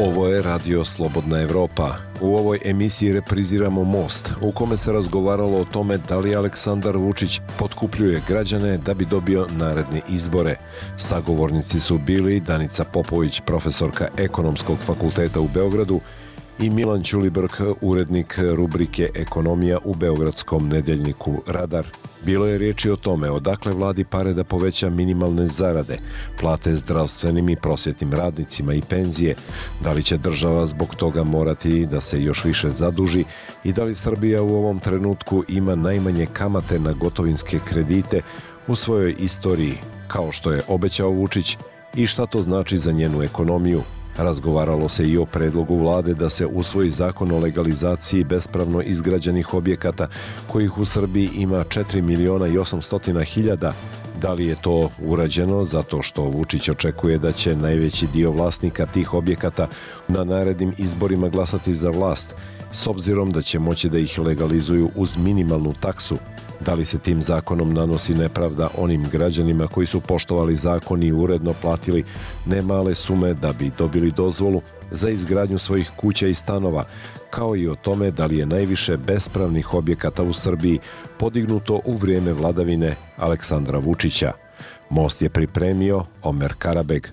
Ovo je Radio Slobodna Evropa. U ovoj emisiji repriziramo Most, u kome se razgovaralo o tome da li Aleksandar Vučić potkupljuje građane da bi dobio naredne izbore. Sagovornici su bili Danica Popović, profesorka Ekonomskog fakulteta u Beogradu, i Milan Ćulibrk, urednik rubrike Ekonomija u beogradskom nedeljniku Radar. Bilo je riječi o tome odakle vladi pare da poveća minimalne zarade, plate zdravstvenim i prosvjetnim radnicima i penzije, da li će država zbog toga morati da se još više zaduži i da li Srbija u ovom trenutku ima najmanje kamate na gotovinske kredite u svojoj istoriji, kao što je obećao Vučić, i šta to znači za njenu ekonomiju. Razgovaralo se i o predlogu vlade da se usvoji zakon o legalizaciji bespravno izgrađenih objekata, kojih u Srbiji ima 4.800.000. Da li je to urađeno zato što Vučić očekuje da će najveći dio vlasnika tih objekata na narednim izborima glasati za vlast, s obzirom da će moći da ih legalizuju uz minimalnu taksu? Da li se tim zakonom nanosi nepravda onim građanima koji su poštovali zakon i uredno platili nemale sume da bi dobili dozvolu za izgradnju svojih kuća i stanova, kao i o tome da li je najviše bespravnih objekata u Srbiji podignuto u vrijeme vladavine Aleksandra Vučića? Most je pripremio Omer Karabeg.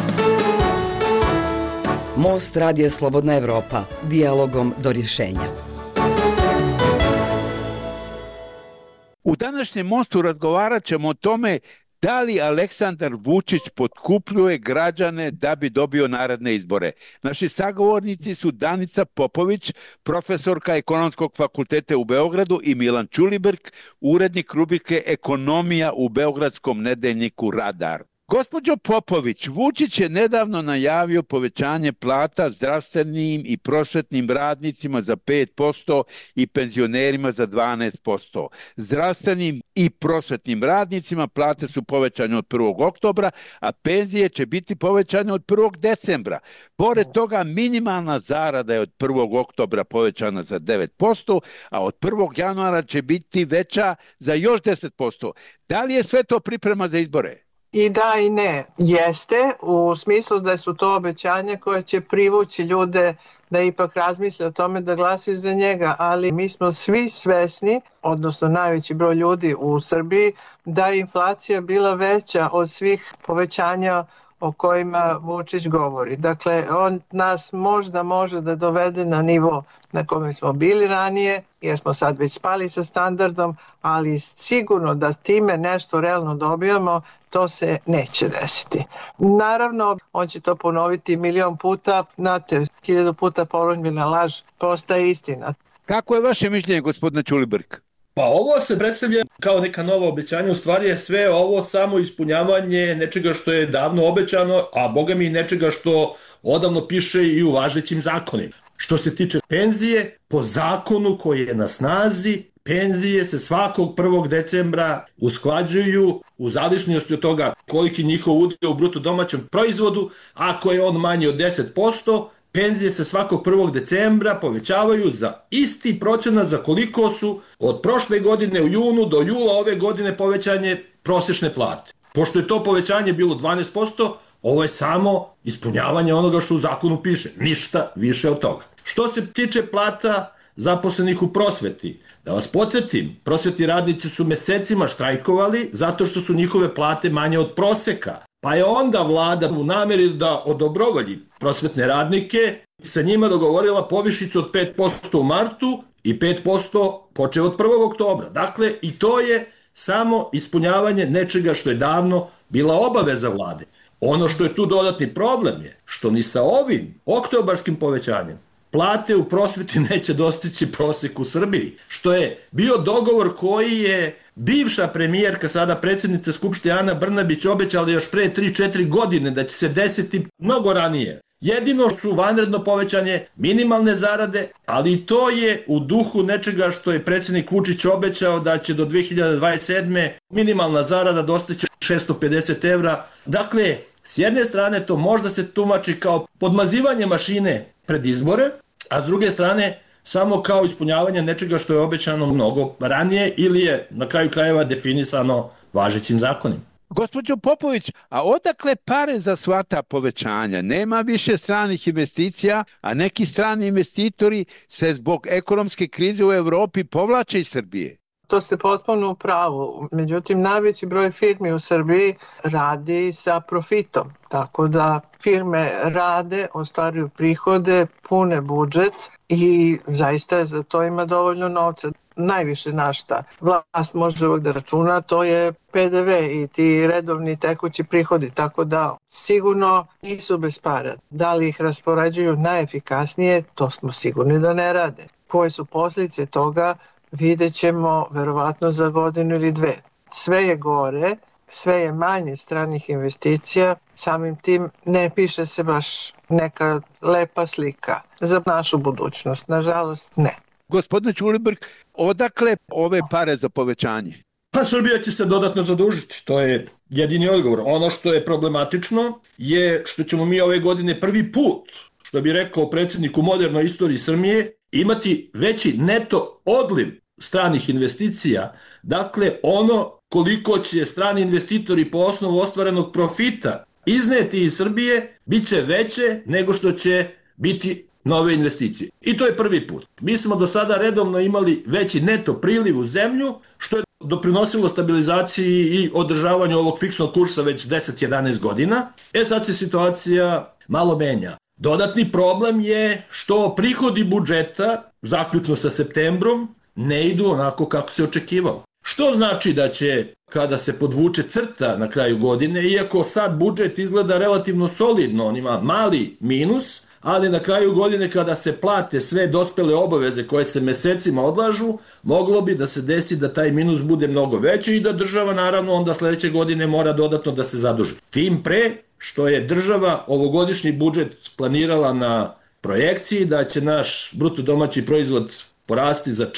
Most, Radio Slobodna Evropa, dijalogom do rješenja. U današnjem Mostu razgovarat ćemo o tome da li Aleksandar Vučić potkupljuje građane da bi dobio naredne izbore. Naši sagovornici su Danica Popović, profesorka Ekonomskog fakulteta u Beogradu, i Milan Ćulibrk, urednik rubrike Ekonomija u beogradskom nedeljniku Radar. Gospođo Popović, Vučić je nedavno najavio povećanje plata zdravstvenim i prosvetnim radnicima za 5% i penzionerima za 12%. Zdravstvenim i prosvetnim radnicima plate su povećane od 1. oktobra, a penzije će biti povećane od 1. decembra. Pored toga, minimalna zarada je od 1. oktobra povećana za 9%, a od 1. januara će biti veća za još 10%. Da li je sve to priprema za izbore? I da i ne. Jeste, u smislu da su to obećanja koje će privući ljude da ipak razmisle o tome da glasaju za njega, ali mi smo svi svesni, odnosno najveći broj ljudi u Srbiji, da je inflacija bila veća od svih povećanja o kojima Vučić govori. Dakle, on nas možda može da dovede na nivo na kome smo bili ranije, jer smo sad već spali sa standardom, ali sigurno da time nešto realno dobijamo, to se neće desiti. Naravno, on će to ponoviti milion puta, znate, 1000 puta ponovljena laž postaje istina. Kako je vaše mišljenje, gospodine Ćulibrk? Pa ovo se predstavlja kao neka nova obećanja, u stvari je sve ovo samo ispunjavanje nečega što je davno obećano, a boga mi nečega što odavno piše i u važećim zakonima. Što se tiče penzije, po zakonu koji je na snazi, penzije se svakog 1. decembra usklađuju u zavisnosti od toga koliki njihov udio u bruto domaćem proizvodu. Ako je on manji od 10%, penzije se svakog 1. decembra povećavaju za isti procenat za koliko su od prošle godine u junu do jula ove godine povećanje prosječne plate. Pošto je to povećanje bilo 12%, ovo je samo ispunjavanje onoga što u zakonu piše, ništa više od toga. Što se tiče plata zaposlenih u prosveti, da vas podsjetim, prosvetni radnici su mesecima štrajkovali zato što su njihove plate manje od proseka. Pa je onda vlada u namjeri da odobrovolji prosvetne radnike sa njima dogovorila povišicu od 5% u martu i 5% počeo od 1. oktobra. Dakle, i to je samo ispunjavanje nečega što je davno bila obaveza vlade. Ono što je tu dodatni problem je što ni sa ovim oktobarskim povećanjem plate u prosveti neće dostići prosek u Srbiji, što je bio dogovor koji je bivša premijerka, sada predsjednica Skupštine Ana Brnabić, obećala još pre 3-4 godine da će se desiti mnogo ranije. Jedino su vanredno povećanje minimalne zarade, ali to je u duhu nečega što je predsjednik Vučić obećao da će do 2027. minimalna zarada dostići 650 evra. Dakle, s jedne strane to možda se tumači kao podmazivanje mašine pred izbore, a s druge strane samo kao ispunjavanje nečega što je obećano mnogo ranije ili je na kraju krajeva definisano važećim zakonima. Gospođo Popović, a odakle pare za sva ta povećanja? Nema više stranih investicija, a neki strani investitori se zbog ekonomske krize u Europi povlače iz Srbije. To ste potpuno u pravu. Međutim, najveći broj firmi u Srbiji radi sa profitom. Tako da firme rade, ostvaruju prihode, pune budžet i zaista za to ima dovoljno novca. Najviše na šta vlast može uvek da računa, to je PDV i ti redovni tekući prihodi, tako da sigurno nisu bez para. Da li ih raspoređuju najefikasnije, to smo sigurni da ne rade. Koje su posljedice toga, vidjet ćemo verovatno za godinu ili dve. Sve je gore, sve je manje stranih investicija, samim tim ne piše se baš neka lepa slika za našu budućnost. Nažalost, ne. Gospodine Ćulibrk, odakle ove pare za povećanje? Pa Srbija će se dodatno zadužiti, to je jedini odgovor. Ono što je problematično je što ćemo mi ove godine prvi put, što bi rekao predsjednik u modernoj istoriji Srbije, imati veći neto odliv stranih investicija. Dakle, ono koliko će strani investitori po osnovu ostvarenog profita izneti iz Srbije, bit će veće nego što će biti nove investicije. I to je prvi put. Mi smo do sada redovno imali veći neto priliv u zemlju, što je doprinosilo stabilizaciji i održavanju ovog fiksnog kursa već 10-11 godina. Sad se situacija malo menja. Dodatni problem je što prihodi budžeta, zaključno sa septembrom, ne idu onako kako se očekivalo. Što znači da će, kada se podvuče crta na kraju godine, iako sad budžet izgleda relativno solidno, on ima mali minus, ali na kraju godine kada se plate sve dospele obaveze koje se mesecima odlažu, moglo bi da se desi da taj minus bude mnogo veći i da država naravno onda sledeće godine mora dodatno da se zaduži. Tim pre što je država ovogodišnji budžet planirala na projekciji da će naš bruto domaći proizvod porasti za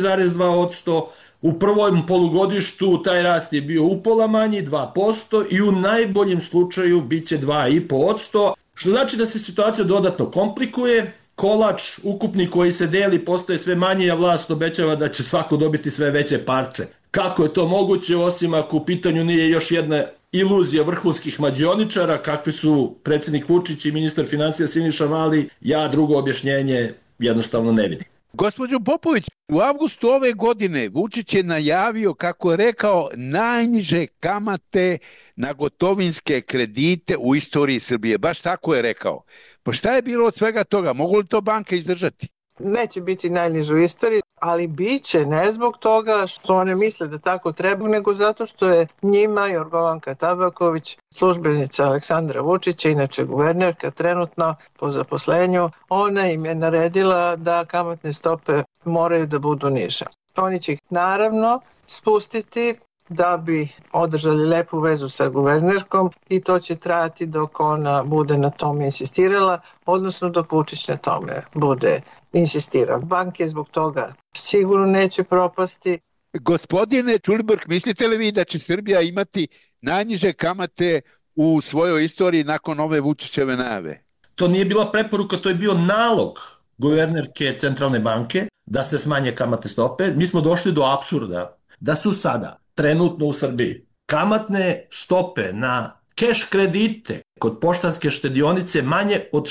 4,2%, u prvom polugodištu taj rast je bio upola manji, 2%, i u najboljem slučaju bit će 2,5%, što znači da se situacija dodatno komplikuje, kolač ukupni koji se deli postaje sve manji, a vlast obećava da će svako dobiti sve veće parče. Kako je to moguće, osim ako u pitanju nije još jedna iluzija vrhunskih mađioničara, kakvi su predsjednik Vučić i ministar financija Siniša Mali, ja drugo objašnjenje jednostavno ne vidim. Gospođo Popović, u avgustu ove godine Vučić je najavio, kako je rekao, najniže kamate na gotovinske kredite u istoriji Srbije. Baš tako je rekao. Pa šta je bilo od svega toga? Mogu li to banke izdržati? Neće biti najniže u istoriji, ali bit će ne zbog toga što one misle da tako treba, nego zato što je njima Jorgovanka Tabaković, službenica Aleksandra Vučića, inače guvernerka trenutno po zaposlenju, ona im je naredila da kamatne stope moraju da budu niže. Oni će ih naravno spustiti da bi održali lepu vezu sa guvernerkom i to će trajati dok ona bude na tome insistirala, odnosno dok Vučić na tome bude insistirao. Banke zbog toga sigurno neće propasti. Gospodine Ćulibrk, mislite li vi da će Srbija imati najniže kamate u svojoj istoriji nakon ove Vučićeve najave? To nije bila preporuka, to je bio nalog guvernerke Centralne banke da se smanje kamatne stope. Mi smo došli do apsurda da su sada trenutno u Srbiji kamatne stope na keš kredite kod poštanske štedionice manje od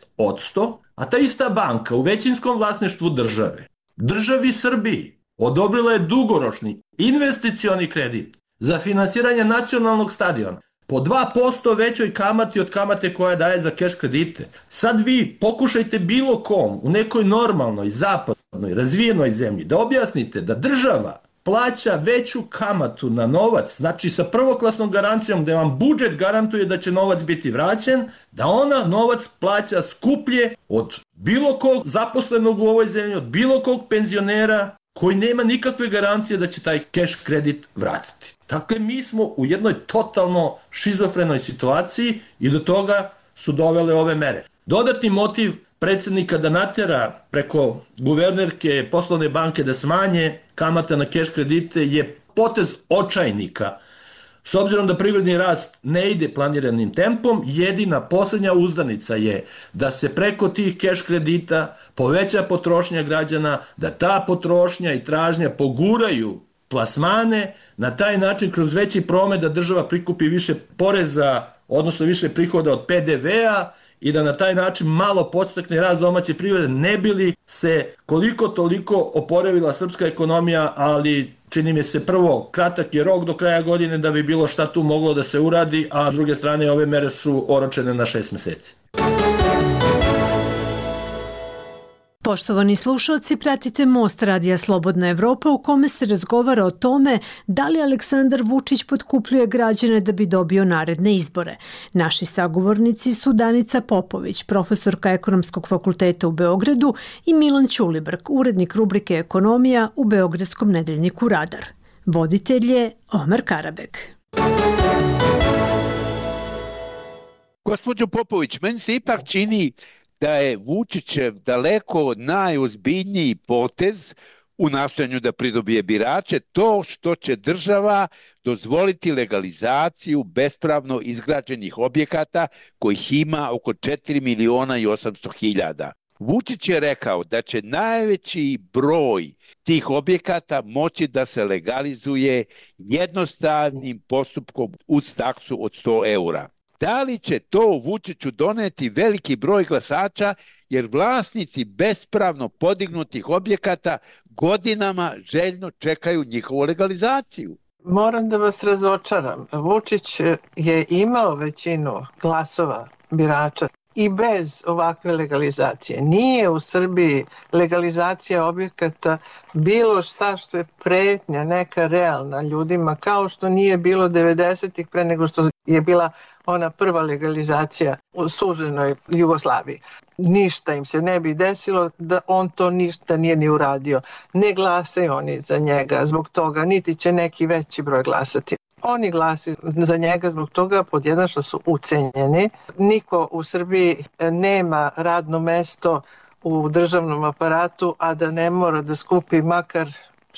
6%, a ta ista banka u većinskom vlasništvu državi Srbiji odobrila je dugoročni investicioni kredit za finansiranje nacionalnog stadiona po 2% većoj kamati od kamate koja daje za keš kredite. Sad vi pokušajte bilo kom u nekoj normalnoj, zapadnoj, razvijenoj zemlji da objasnite da država plaća veću kamatu na novac, znači sa prvoklasnom garancijom gde vam budžet garantuje da će novac biti vraćen, da ona novac plaća skuplje od bilo kog zaposlenog u ovoj zemlji, od bilo kog penzionera koji nema nikakve garancije da će taj keš kredit vratiti. Dakle, mi smo u jednoj totalno šizofrenoj situaciji i do toga su dovele ove mere. Dodatni motiv predsjednika da natera preko guvernerke poslovne banke da smanje kamata na keš kredite je potez očajnika. S obzirom da privredni rast ne ide planiranim tempom, jedina posljednja uzdanica je da se preko tih keš kredita poveća potrošnja građana, da ta potrošnja i tražnja poguraju plasmane, na taj način kroz veći promet da država prikupi više poreza, odnosno više prihoda od PDV-a i da na taj način malo podstakne rast domaće privrede, ne bi li se koliko toliko oporavila srpska ekonomija, ali čini mi se prvo, kratak je rok do kraja godine da bi bilo šta tu moglo da se uradi, a s druge strane ove mere su oročene na 6 meseci. Poštovani slušalci, pratite Most Radija Slobodna Evropa u kome se razgovara o tome da li Aleksandar Vučić potkupljuje građane da bi dobio naredne izbore. Naši sagovornici su Danica Popović, profesorka Ekonomskog fakulteta u Beogradu, i Milan Ćulibrk, urednik rubrike Ekonomija u beogradskom nedeljniku Radar. Voditelj je Omer Karabek. Gospođo Popović, meni se ipak čini da je Vučićev daleko najozbiljniji potez u nastojanju da pridobije birače to što će država dozvoliti legalizaciju bespravno izgrađenih objekata kojih ima oko 4.800.000. Vučić je rekao da će najveći broj tih objekata moći da se legalizuje jednostavnim postupkom uz taksu od 100 eura. Da li će to Vučiću doneti veliki broj glasača, jer vlasnici bespravno podignutih objekata godinama željno čekaju njihovu legalizaciju? Moram da vas razočaram. Vučić je imao većinu glasova birača i bez ovakve legalizacije. Nije u Srbiji legalizacija objekata bilo šta što je pretnja neka realna ljudima, kao što nije bilo 90-ih pre nego što je bila ona prva legalizacija u suženoj Jugoslaviji. Ništa im se ne bi desilo da on to ništa nije ni uradio. Ne glasaju oni za njega zbog toga, niti će neki veći broj glasati. Oni glasaju za njega zbog toga, pod jedan, što su ucenjeni. Niko u Srbiji nema radno mesto u državnom aparatu, a da ne mora da skupi makar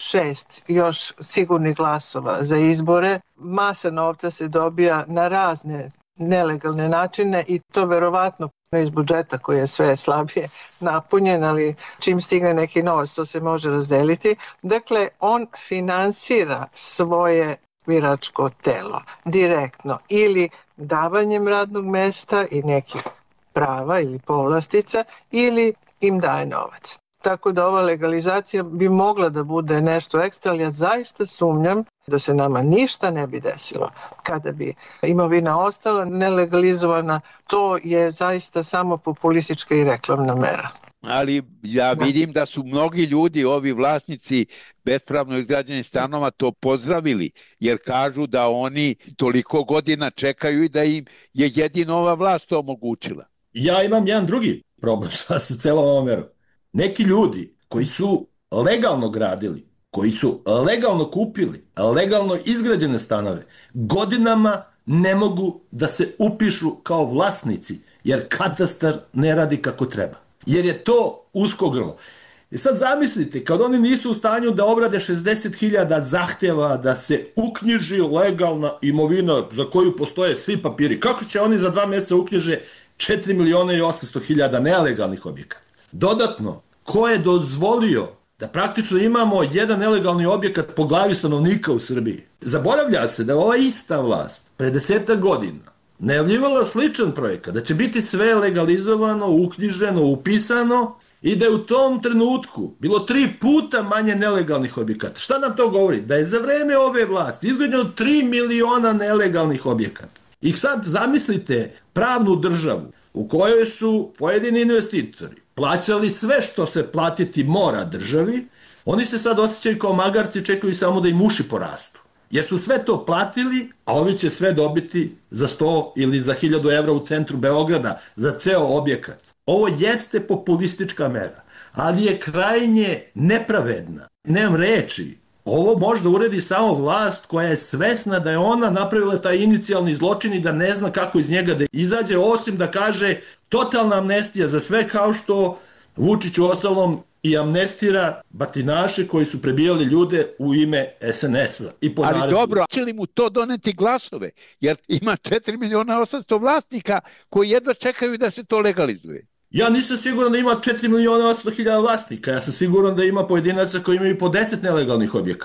6 još sigurnih glasova za izbore. Masa novca se dobija na razne nelegalne načine i to verovatno iz budžeta koji je sve slabije napunjen, ali čim stigne neki novac to se može razdeliti. Dakle, on finansira svoje biračko telo direktno ili davanjem radnog mesta i nekih prava ili povlastica ili im daje novac. Tako da ova legalizacija bi mogla da bude nešto ekstra, ali ja zaista sumnjam da se nama ništa ne bi desilo kada bi imovina ostala nelegalizovana. To je zaista samo populistička i reklamna mera. Ali ja vidim da su mnogi ljudi, ovi vlasnici bespravno izgrađenih stanova, to pozdravili, jer kažu da oni toliko godina čekaju i da im je jedino ova vlast to omogućila. Ja imam jedan drugi problem sa celom ovom merom. Neki ljudi koji su legalno gradili, koji su legalno kupili, legalno izgrađene stanove, godinama ne mogu da se upišu kao vlasnici, jer katastar ne radi kako treba. Jer je to usko grlo. I sad zamislite, kad oni nisu u stanju da obrade 60.000 zahtjeva da se uknjiži legalna imovina za koju postoje svi papiri, kako će oni za 2 mjeseca uknjiže 4.800.000 nelegalnih objekata? Dodatno, ko je dozvolio da praktično imamo jedan nelegalni objekat po glavi stanovnika u Srbiji? Zaboravlja se da ova ista vlast pre 10 godina najavljivala sličan projekat, da će biti sve legalizovano, uknjiženo, upisano i da je u tom trenutku bilo 3 puta manje nelegalnih objekata. Šta nam to govori? Da je za vreme ove vlasti izgrađeno 3 miliona nelegalnih objekata. I sad zamislite pravnu državu u kojoj su pojedini investitori plaćali sve što se platiti mora državi, oni se sad osjećaju kao magarci, čekaju samo da im uši porastu. Jer su sve to platili, a ovi će sve dobiti za 100 ili za 1000 evra u centru Beograda za ceo objekat. Ovo jeste populistička mera, ali je krajnje nepravedna. Nemam reči. Ovo možda uredi samo vlast koja je svesna da je ona napravila taj inicijalni zločin i da ne zna kako iz njega da izađe, osim da kaže totalna amnestija za sve, kao što Vučić ostalom i amnestira batinaše koji su prebijali ljude u ime SNS-a. Ali dobro, će li mu to doneti glasove? Jer ima 4.800.000 vlasnika koji jedva čekaju da se to legalizuje. Ja nisam siguran da ima 4.800.000 vlasnika. Ja sam siguran da ima pojedinaca koji imaju po 10 nelegalnih objekata.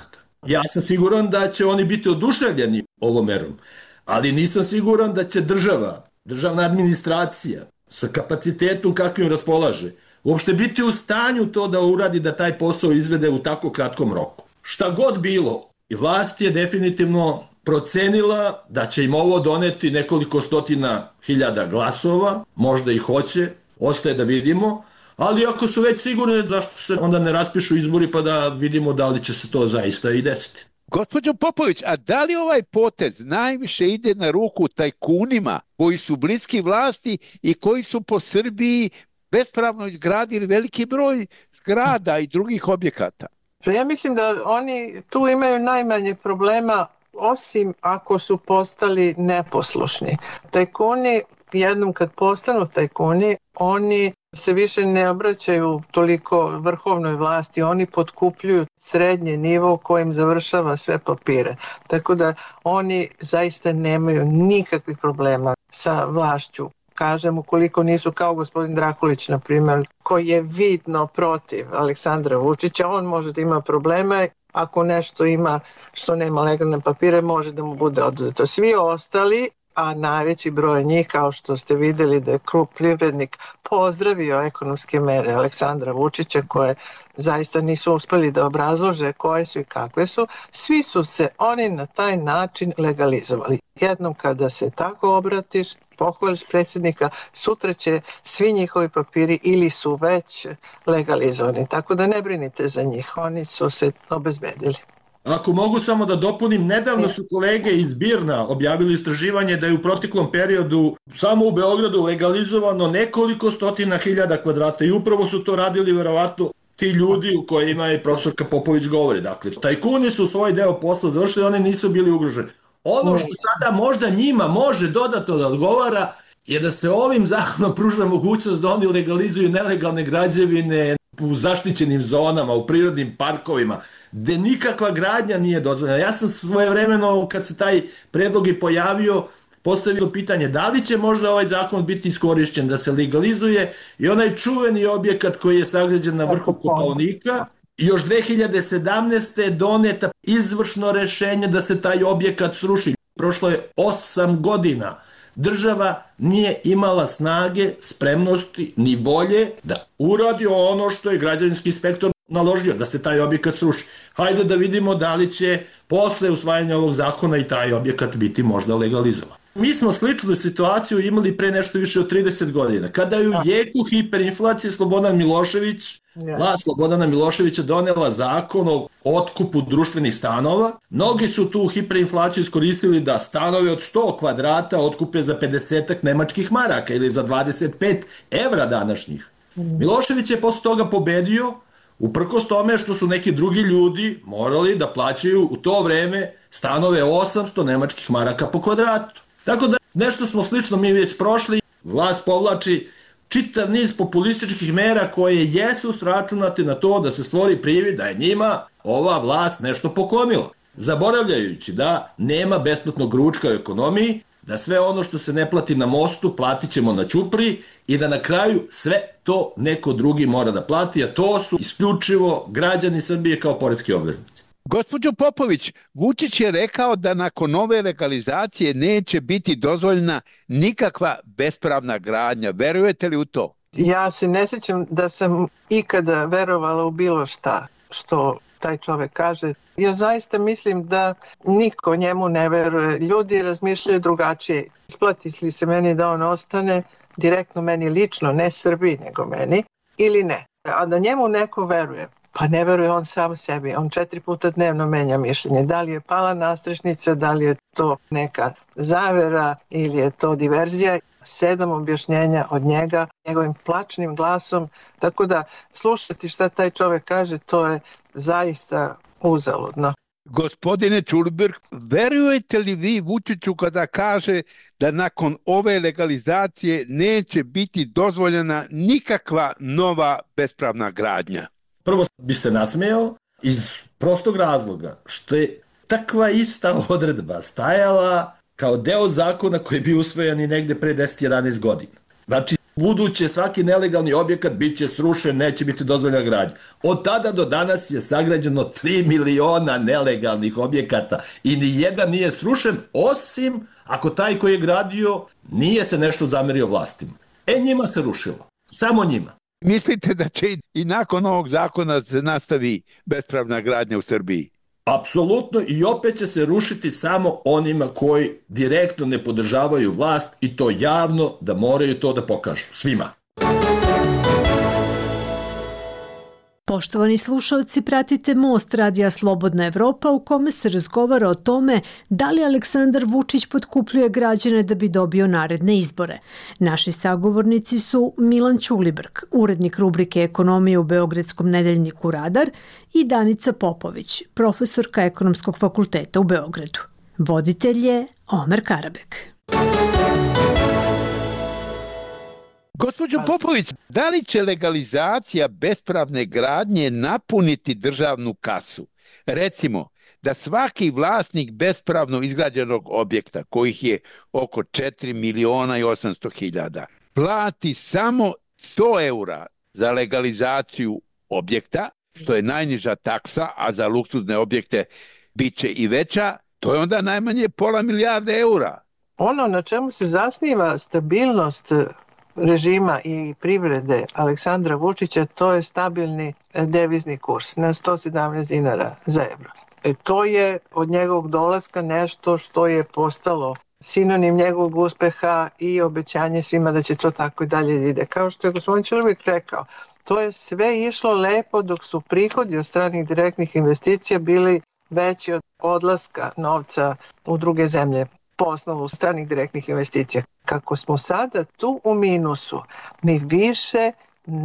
Ja sam siguran da će oni biti oduševljeni ovom merom, ali nisam siguran da će državna administracija sa kapacitetom kakvim raspolaže, uopšte biti u stanju to da uradi, da taj posao izvede u tako kratkom roku. Šta god bilo, i vlast je definitivno procenila da će im ovo doneti nekoliko stotina hiljada glasova, možda i hoće, ostaje da vidimo, ali ako su već sigurni, zašto se onda ne raspišu izbori pa da vidimo da li će se to zaista i desiti. Gospođo Popović, a da li ovaj potez najviše ide na ruku tajkunima koji su bliski vlasti i koji su po Srbiji bespravno izgradili veliki broj zgrada i drugih objekata? Ja mislim da oni tu imaju najmanje problema, osim ako su postali neposlušni. Tajkuni, jednom kad postanu tajkuni, oni se više ne obraćaju toliko vrhovnoj vlasti, oni potkupljuju srednji nivo kojim završava sve papire. Tako da oni zaista nemaju nikakvih problema sa vlašću. Kažem, ukoliko nisu kao gospodin Drakulić, na primjer, koji je vidno protiv Aleksandra Vučića, on može da ima probleme. Ako nešto ima što nema legalne papire, može da mu bude oduzeto. Svi ostali, a najveći broj njih, kao što ste videli da je Klub Privrednik pozdravio ekonomske mere Aleksandra Vučića, koje zaista nisu uspeli da obrazlože koje su i kakve su, svi su se oni na taj način legalizovali. Jednom kada se tako obratiš, pohvališ predsjednika, sutra će svi njihovi papiri ili su već legalizovani. Tako da ne brinite za njih, oni su se obezbedili. Ako mogu samo da dopunim, nedavno su kolege iz BIRN-a objavili istraživanje da je u proteklom periodu samo u Beogradu legalizovano nekoliko stotina hiljada kvadrata i upravo su to radili verovatno ti ljudi u kojima je profesorka Popović govori. Dakle, tajkuni su svoj deo posla završili, oni nisu bili ugroženi. Ono što sada možda njima može dodatno da odgovara je da se ovim zakonom pruža mogućnost da oni legalizuju nelegalne građevine u zaštićenim zonama, u prirodnim parkovima, gde nikakva gradnja nije dozvoljena. Ja sam svojevremeno, kad se taj predlog i pojavio, postavio pitanje da li će možda ovaj zakon biti iskorišćen da se legalizuje i onaj čuveni objekat koji je sagrađen na vrhu Kopaonika. Još 2017. je doneta izvršno rešenje da se taj objekat sruši. Prošlo je 8 godina. Država nije imala snage, spremnosti ni volje da uradi ono što je građevinski inspektor naložio, da se taj objekat sruši. Hajde da vidimo da li će posle usvajanja ovog zakona i taj objekat biti možda legalizovan. Mi smo sličnu situaciju imali pre nešto više od 30 godina. Kada je u jeku hiperinflacije Slobodan Milošević, vlast Slobodana Miloševića donela zakon o otkupu društvenih stanova. Mnogi su tu hiperinflaciju iskoristili da stanove od 100 kvadrata otkupe za 50 nemačkih maraka ili za 25 evra današnjih. Milošević je posle toga pobedio, uprkos tome što su neki drugi ljudi morali da plaćaju u to vreme stanove 800 nemačkih maraka po kvadratu. Tako da nešto smo slično mi već prošli. Vlast povlači čitav niz populističkih mera koje jesu sračunate na to da se stvori privid da je njima ova vlast nešto poklonila. Zaboravljajući da nema besplatnog ručka u ekonomiji, da sve ono što se ne plati na mostu platit ćemo na ćupri i da na kraju sve to neko drugi mora da plati, a to su isključivo građani Srbije kao poreski obveznici. Gospođo Popović, Vučić je rekao da nakon ove legalizacije neće biti dozvoljena nikakva bespravna gradnja. Verujete li u to? Ja se ne sjećam da sam ikada verovala u bilo šta što taj čovek kaže. Ja zaista mislim da niko njemu ne veruje. Ljudi razmišljaju drugačije. Isplati li se meni da on ostane, direktno meni lično, ne Srbiji nego meni, ili ne. A da njemu neko veruje, pa ne veruje on sam sebi. On 4 puta dnevno menja mišljenje. Da li je pala nastrešnica, da li je to neka zavera ili je to diverzija. 7 objašnjenja od njega, njegovim plačnim glasom. Tako da slušati šta taj čovek kaže, to je zaista uzaludno. Gospodine Čulibrk, verujete li vi Vučiću kada kaže da nakon ove legalizacije neće biti dozvoljena nikakva nova bespravna gradnja? Prvo bi se nasmejao iz prostog razloga što je takva ista odredba stajala kao deo zakona koji je bio usvojen i negde pre 10-11 godina. Znači, buduće svaki nelegalni objekat bit će srušen, neće biti dozvoljena gradnja. Od tada do danas je sagrađeno 3 miliona nelegalnih objekata i ni jedan nije srušen, osim ako taj koji je gradio nije se nešto zamerio vlastima. Njima se rušilo. Samo njima. Mislite da će i nakon ovog zakona se nastavi bespravna gradnja u Srbiji? Apsolutno, i opet će se rušiti samo onima koji direktno ne podržavaju vlast i to javno, da moraju to da pokažu. Svima. Poštovani slušalci, pratite Most radija Slobodna Evropa u kome se razgovara o tome da li Aleksandar Vučić potkupljuje građane da bi dobio naredne izbore. Naši sagovornici su Milan Ćulibrk, urednik rubrike Ekonomije u Beogradskom nedeljniku Radar, i Danica Popović, profesorka Ekonomskog fakulteta u Beogradu. Voditelj je Omer Karabek. Gospođo Popović, da li će legalizacija bespravne gradnje napuniti državnu kasu? Recimo, da svaki vlasnik bespravno izgrađenog objekta, kojih je oko 4 miliona i 800 hiljada, plati samo 100 eura za legalizaciju objekta, što je najniža taksa, a za luksuzne objekte bit će i veća, to je onda najmanje pola milijarde eura. Ono na čemu se zasniva stabilnost režima i privrede Aleksandra Vučića, to je stabilni devizni kurs na 117 dinara za evro. To je od njegovog dolaska nešto što je postalo sinonim njegovog uspeha i obećanje svima da će to tako i dalje ide. Kao što je gospodin Ćulibrk rekao, to je sve išlo lepo dok su prihodi od stranih direktnih investicija bili veći od odlaska novca u druge zemlje po osnovu stranih direktnih investicija. Kako smo sada tu u minusu, mi više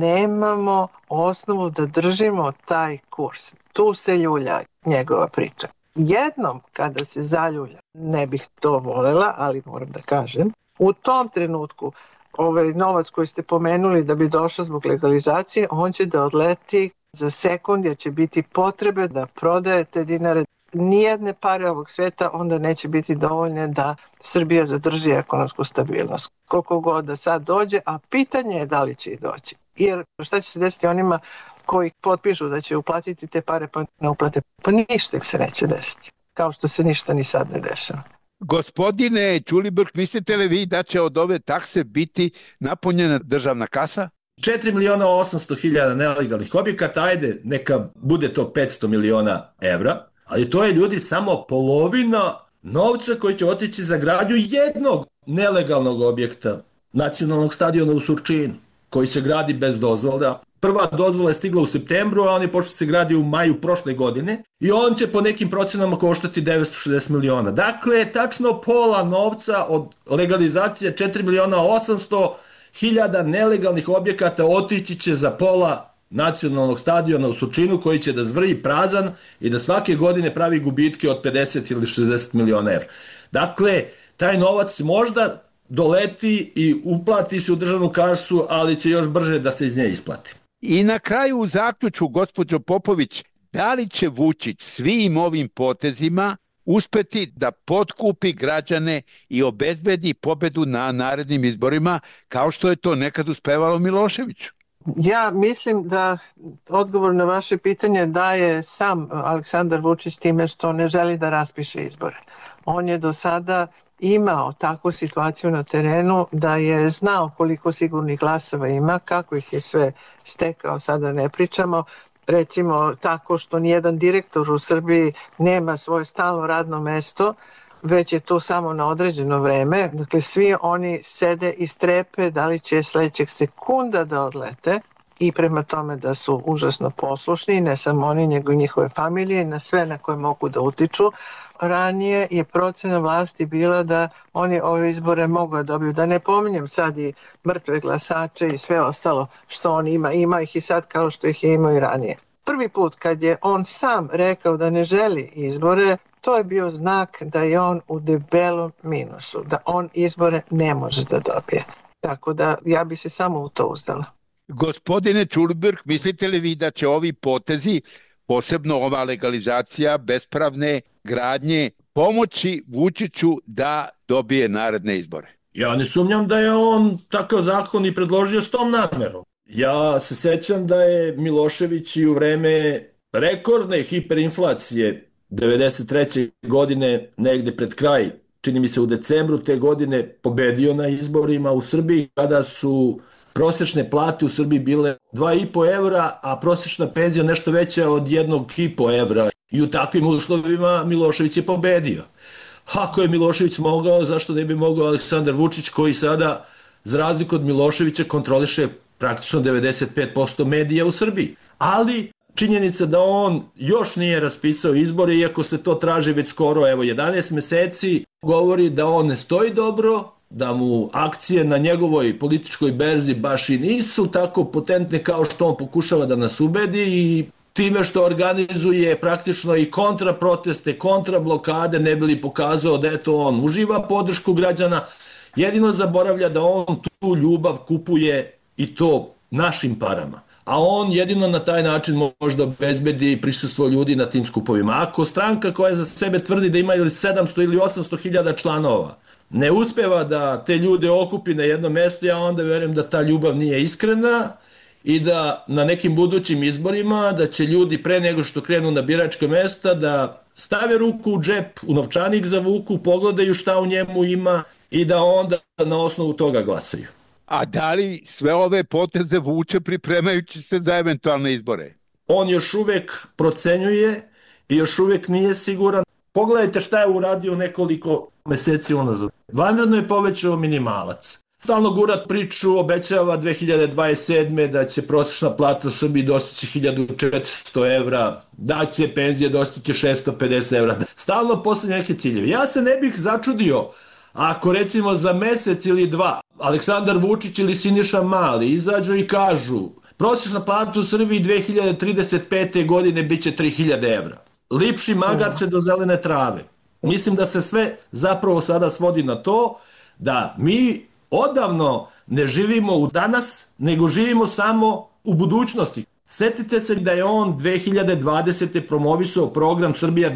nemamo osnovu da držimo taj kurs. Tu se ljulja njegova priča. Jednom kada se zaljulja, ne bih to volela, ali moram da kažem, u tom trenutku ovaj novac koji ste pomenuli da bi došao zbog legalizacije, on će da odleti za sekund jer će biti potrebe da prodajete dinare. Nijedne pare ovog sveta onda neće biti dovoljne da Srbija zadrži ekonomsku stabilnost. Koliko god da sad dođe, a pitanje je da li će i doći. Jer šta će se desiti onima koji potpišu da će uplatiti te pare pa ne uplate? Pa ništa im se neće desiti. Kao što se ništa ni sad ne dešava. Gospodine Ćulibrk, mislite li vi da će od ove takse biti napunjena državna kasa? 4 miliona 800 hiljada nelegalnih objekata, ajde, neka bude to 500 miliona evra, ali to je, ljudi, samo polovina novca koji će otići za gradnju jednog nelegalnog objekta, nacionalnog stadiona u Surčinu, koji se gradi bez dozvola. Prva dozvola je stigla u septembru, a on je počeo se gradi u maju prošle godine i on će po nekim procenama koštati 960 miliona. Dakle, tačno pola novca od legalizacije 4 miliona 800 hiljada nelegalnih objekata otići će za pola nacionalnog stadiona u Surčinu, koji će da zvrji prazan i da svake godine pravi gubitke od 50 ili 60 miliona evra. Dakle, taj novac možda doleti i uplati se u državnu kasu, ali će još brže da se iz nje isplati. I na kraju u zaključku, gospođo Popović, da li će Vučić svim ovim potezima uspeti da potkupi građane i obezbedi pobedu na narednim izborima, kao što je to nekad uspevalo Miloševiću? Ja mislim da odgovor na vaše pitanje daje sam Aleksandar Vučić time što ne želi da raspiše izbore. On je do sada imao takvu situaciju na terenu da je znao koliko sigurnih glasova ima, kako ih je sve stekao, sada ne pričamo. Recimo tako što nijedan direktor u Srbiji nema svoje stalno radno mesto, već je to samo na određeno vreme. Dakle, svi oni sede i strepe da li će sledećeg sekunda da odlete i prema tome da su užasno poslušni, ne samo oni, nego i njihove familije, na sve na koje mogu da utiču. Ranije je procena vlasti bila da oni ove izbore mogu da dobiju. Da ne pominjem sad i mrtve glasače i sve ostalo što on ima ih i sad kao što ih je imao i ranije. Prvi put kad je on sam rekao da ne želi izbore, to je bio znak da je on u debelom minusu, da on izbore ne može da dobije. Tako da ja bi se samo u to uzdala. Gospodine Ćulibrk, mislite li vi da će ovi potezi, posebno ova legalizacija bespravne gradnje, pomoći Vučiću da dobije naredne izbore? Ja ne sumnjam da je on takav zakon i predložio s tom namerom. Ja se sećam da je Milošević i u vreme rekordne hiperinflacije 93. godine, negde pred kraj, čini mi se u decembru te godine, pobedio na izborima u Srbiji, kada su prosečne plate u Srbiji bile 2,5 evra, a prosečna penzija nešto veća od 1,5 evra. I u takvim uslovima Milošević je pobedio. Ako je Milošević mogao, zašto ne bi mogao Aleksandar Vučić, koji sada, za razliku od Miloševića, kontroliše praktično 95% medija u Srbiji. Ali činjenica da on još nije raspisao izbore, iako se to traži već skoro 11 meseci, govori da on ne stoji dobro, da mu akcije na njegovoj političkoj berzi baš i nisu tako potentne kao što on pokušava da nas ubedi, i time što organizuje praktično i kontraproteste, kontrablokade, ne bi li pokazao da eto on uživa podršku građana, jedino zaboravlja da on tu ljubav kupuje i to našim parama. A on jedino na taj način može da obezbedi prisustvo ljudi na tim skupovima. Ako stranka koja za sebe tvrdi da ima ili 700 ili 800 hiljada članova ne uspeva da te ljude okupi na jedno mesto, ja onda verujem da ta ljubav nije iskrena i da na nekim budućim izborima da će ljudi pre nego što krenu na biračka mesta da stave ruku u džep, u novčanik zavuku, pogledaju šta u njemu ima i da onda na osnovu toga glasaju. A da li sve ove poteze vuče pripremajući se za eventualne izbore? On još uvek procenjuje i još uvek nije siguran. Pogledajte šta je uradio nekoliko meseci unazad. Vanredno je povećao minimalac. Stalno gura priču, obećava 2027. da će prosječna plata u Srbiji dostići 1400 evra, da će penzije dostići 650 evra. Stalno postavlja neke ciljeve. Ja se ne bih začudio ako recimo za mesec ili dva Aleksandar Vučić ili Siniša Mali izađu i kažu prosječna plata u Srbiji 2035. godine biće 3000 evra. Lipši magarče do zelene trave. Mislim da se sve zapravo sada svodi na to da mi odavno ne živimo u danas, nego živimo samo u budućnosti. Setite se da je on 2020. promovisao program Srbija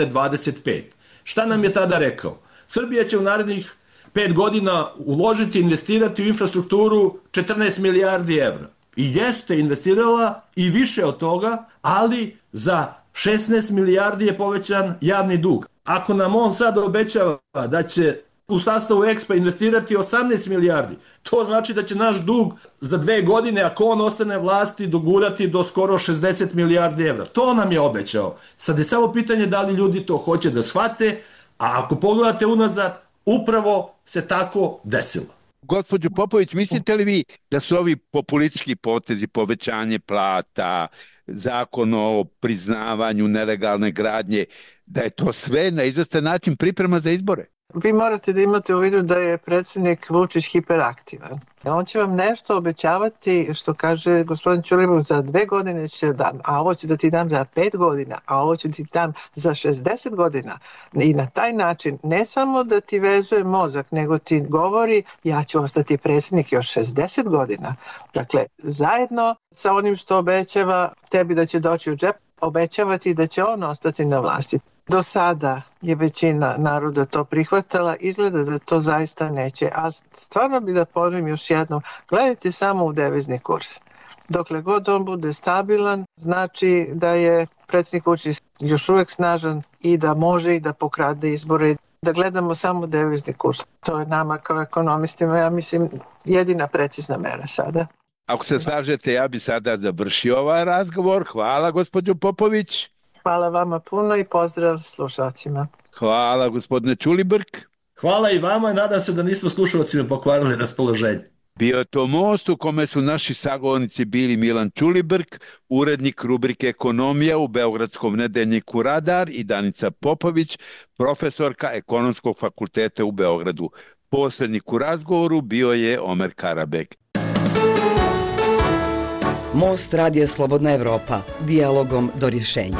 2025. Šta nam je tada rekao? Srbija će u narednih 5 godina uložiti, investirati u infrastrukturu 14 milijardi evra. I jeste investirala i više od toga, ali za 16 milijardi je povećan javni dug. Ako nam on sad obećava da će u sastavu EXPA investirati 18 milijardi, to znači da će naš dug za 2 godine, ako on ostane vlasti, dogurati do skoro 60 milijardi evra. To nam je obećao. Sad je samo pitanje da li ljudi to hoće da shvate, a ako pogledate unazad, upravo se tako desilo. Gospođo Popović, mislite li vi da su ovi populistički potezi, povećanje plata, zakon o priznavanju nelegalne gradnje, da je to sve na izvestan način priprema za izbore? Vi morate da imate u vidu da je predsjednik Vučić hiperaktivan. On će vam nešto obećavati, što kaže gospodin Ćulibrk, za 2 godine će dam, a ovo ću da ti dam za 5 godina, a ovo ću ti dam za 60 godina. I na taj način ne samo da ti vezuje mozak, nego ti govori ja ću ostati predsjednik još 60 godina. Dakle, zajedno sa onim što obećava tebi da će doći u džep, obećavati da će on ostati na vlasti. Do sada je većina naroda to prihvatala, izgleda da to zaista neće, ali stvarno bi da ponovim još jednom, gledajte samo u devizni kurs. Dokle god on bude stabilan, znači da je predsjednik Vučić još uvek snažan i da može i da pokrade izbore. Da gledamo samo devizni kurs. To je nama kao ekonomistima, ja mislim, jedina precizna mera sada. Ako se slažete, ja bi sada završio ovaj razgovor. Hvala, gospođo Popović. Hvala vama puno i pozdrav slušalcima. Hvala, gospodine Ćulibrk. Hvala i vama, nadam se da nismo slušalcima pokvarili raspoloženje. Bio je to Most u kome su naši sagovornici bili Milan Ćulibrk, urednik rubrike Ekonomija u Beogradskom nedeljniku Radar, i Danica Popović, profesorka Ekonomskog fakulteta u Beogradu. Posrednik u razgovoru bio je Omer Karabek. Most Radija Slobodna Evropa, dijalogom do rješenja.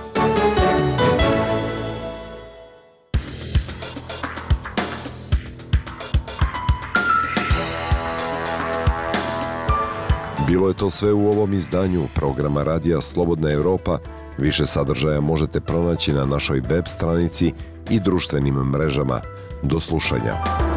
Bilo je to sve u ovom izdanju programa Radija Slobodna Evropa. Više sadržaja možete pronaći na našoj web stranici i društvenim mrežama. Do slušanja.